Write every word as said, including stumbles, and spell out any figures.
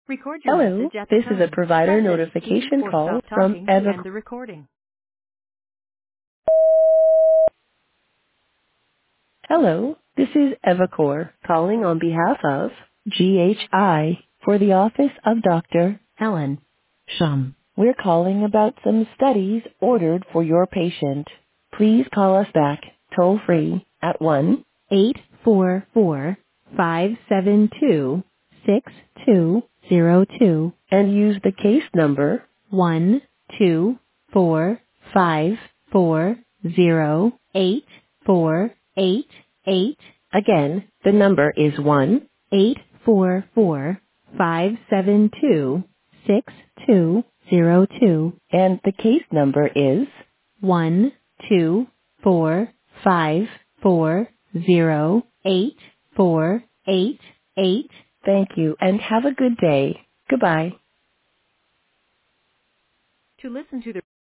Record your Hello, message at the this is a tone. provider Press any key notification or call stop from talking to Eva. end the recording. Hello, this is Evacor calling on behalf of G H I for the office of Doctor Helen Shum. We're calling about some studies ordered for your patient. Please call us back toll free at one eight four four, five seven two, six two zero two and use the case number one two four five four zero eight four eight eight. Again, the number is one eight four four five seven two six two zero two and the case number is one two four five four zero eight four eight eight. Thank you and have a good day. Goodbye. To listen to the